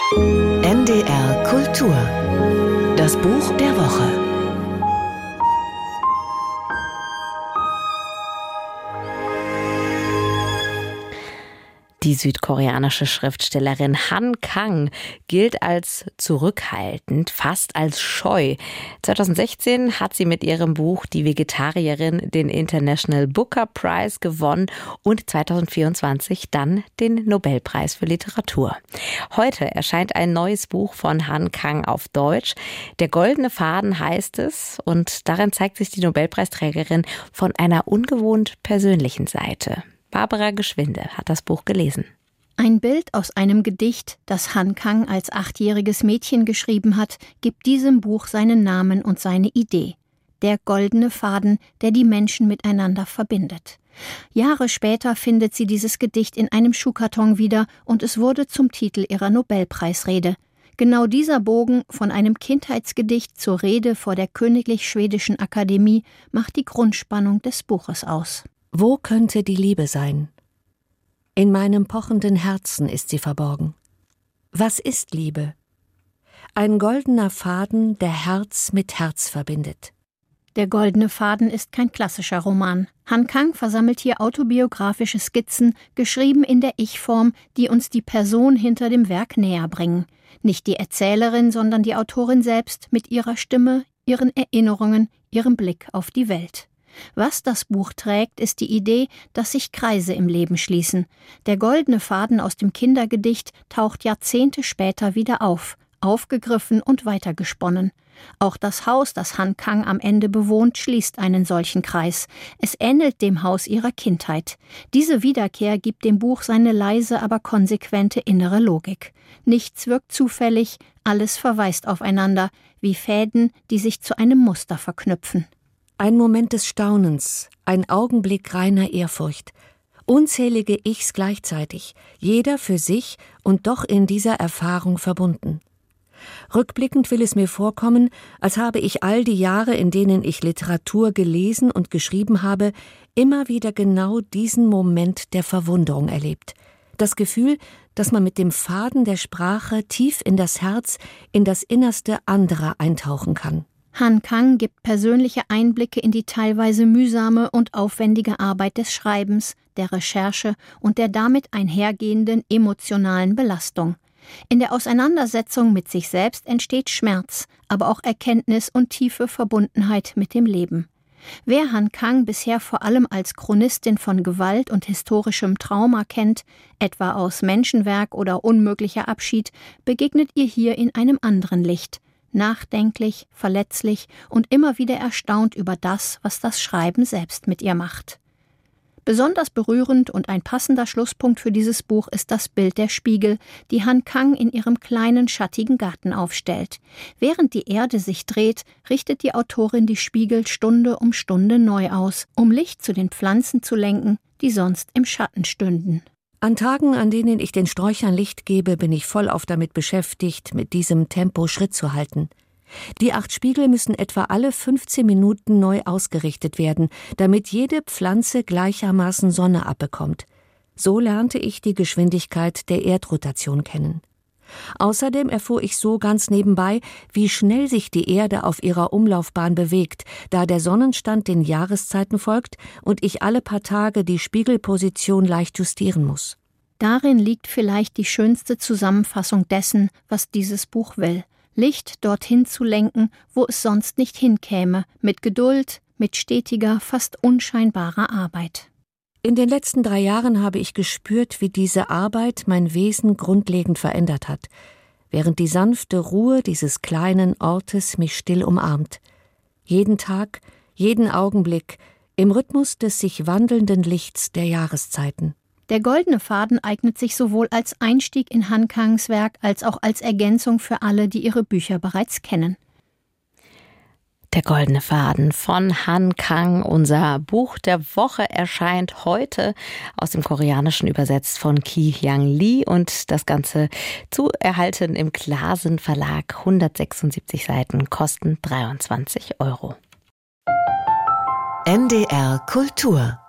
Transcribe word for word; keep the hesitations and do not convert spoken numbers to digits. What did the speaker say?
N D R Kultur. Das Buch der Woche. Die südkoreanische Schriftstellerin Han Kang gilt als zurückhaltend, fast als scheu. zweitausendsechzehn hat sie mit ihrem Buch Die Vegetarierin den International Booker Prize gewonnen und zweitausendvierundzwanzig dann den Nobelpreis für Literatur. Heute erscheint ein neues Buch von Han Kang auf Deutsch. Der goldene Faden heißt es, und darin zeigt sich die Nobelpreisträgerin von einer ungewohnt persönlichen Seite. Barbara Geschwinde hat das Buch gelesen. Ein Bild aus einem Gedicht, das Han Kang als achtjähriges Mädchen geschrieben hat, gibt diesem Buch seinen Namen und seine Idee. Der goldene Faden, der die Menschen miteinander verbindet. Jahre später findet sie dieses Gedicht in einem Schuhkarton wieder und es wurde zum Titel ihrer Nobelpreisrede. Genau dieser Bogen von einem Kindheitsgedicht zur Rede vor der Königlich Schwedischen Akademie macht die Grundspannung des Buches aus. Wo könnte die Liebe sein? In meinem pochenden Herzen ist sie verborgen. Was ist Liebe? Ein goldener Faden, der Herz mit Herz verbindet. Der goldene Faden ist kein klassischer Roman. Han Kang versammelt hier autobiografische Skizzen, geschrieben in der Ich-Form, die uns die Person hinter dem Werk näher bringen. Nicht die Erzählerin, sondern die Autorin selbst mit ihrer Stimme, ihren Erinnerungen, ihrem Blick auf die Welt. Was das Buch trägt, ist die Idee, dass sich Kreise im Leben schließen. Der goldene Faden aus dem Kindergedicht taucht Jahrzehnte später wieder auf, aufgegriffen und weitergesponnen. Auch das Haus, das Han Kang am Ende bewohnt, schließt einen solchen Kreis. Es ähnelt dem Haus ihrer Kindheit. Diese Wiederkehr gibt dem Buch seine leise, aber konsequente innere Logik. Nichts wirkt zufällig, alles verweist aufeinander, wie Fäden, die sich zu einem Muster verknüpfen. Ein Moment des Staunens, ein Augenblick reiner Ehrfurcht. Unzählige Ichs gleichzeitig, jeder für sich und doch in dieser Erfahrung verbunden. Rückblickend will es mir vorkommen, als habe ich all die Jahre, in denen ich Literatur gelesen und geschrieben habe, immer wieder genau diesen Moment der Verwunderung erlebt. Das Gefühl, dass man mit dem Faden der Sprache tief in das Herz, in das Innerste anderer eintauchen kann. Han Kang gibt persönliche Einblicke in die teilweise mühsame und aufwendige Arbeit des Schreibens, der Recherche und der damit einhergehenden emotionalen Belastung. In der Auseinandersetzung mit sich selbst entsteht Schmerz, aber auch Erkenntnis und tiefe Verbundenheit mit dem Leben. Wer Han Kang bisher vor allem als Chronistin von Gewalt und historischem Trauma kennt, etwa aus Menschenwerk oder Unmöglicher Abschied, begegnet ihr hier in einem anderen Licht. Nachdenklich, verletzlich und immer wieder erstaunt über das, was das Schreiben selbst mit ihr macht. Besonders berührend und ein passender Schlusspunkt für dieses Buch ist das Bild der Spiegel, die Han Kang in ihrem kleinen, schattigen Garten aufstellt. Während die Erde sich dreht, richtet die Autorin die Spiegel Stunde um Stunde neu aus, um Licht zu den Pflanzen zu lenken, die sonst im Schatten stünden. An Tagen, an denen ich den Sträuchern Licht gebe, bin ich vollauf damit beschäftigt, mit diesem Tempo Schritt zu halten. Die acht Spiegel müssen etwa alle fünfzehn Minuten neu ausgerichtet werden, damit jede Pflanze gleichermaßen Sonne abbekommt. So lernte ich die Geschwindigkeit der Erdrotation kennen. Außerdem erfuhr ich so ganz nebenbei, wie schnell sich die Erde auf ihrer Umlaufbahn bewegt, da der Sonnenstand den Jahreszeiten folgt und ich alle paar Tage die Spiegelposition leicht justieren muss. Darin liegt vielleicht die schönste Zusammenfassung dessen, was dieses Buch will. Licht dorthin zu lenken, wo es sonst nicht hinkäme, mit Geduld, mit stetiger, fast unscheinbarer Arbeit. In den letzten drei Jahren habe ich gespürt, wie diese Arbeit mein Wesen grundlegend verändert hat, während die sanfte Ruhe dieses kleinen Ortes mich still umarmt. Jeden Tag, jeden Augenblick, im Rhythmus des sich wandelnden Lichts der Jahreszeiten. Der goldene Faden eignet sich sowohl als Einstieg in Han Kangs Werk als auch als Ergänzung für alle, die ihre Bücher bereits kennen. Der goldene Faden von Han Kang, unser Buch der Woche, erscheint heute, aus dem Koreanischen übersetzt von Ki-Hyang Lee, und das Ganze zu erhalten im Glasen Verlag, hundertsechsundsiebzig Seiten, kosten dreiundzwanzig Euro. N D R Kultur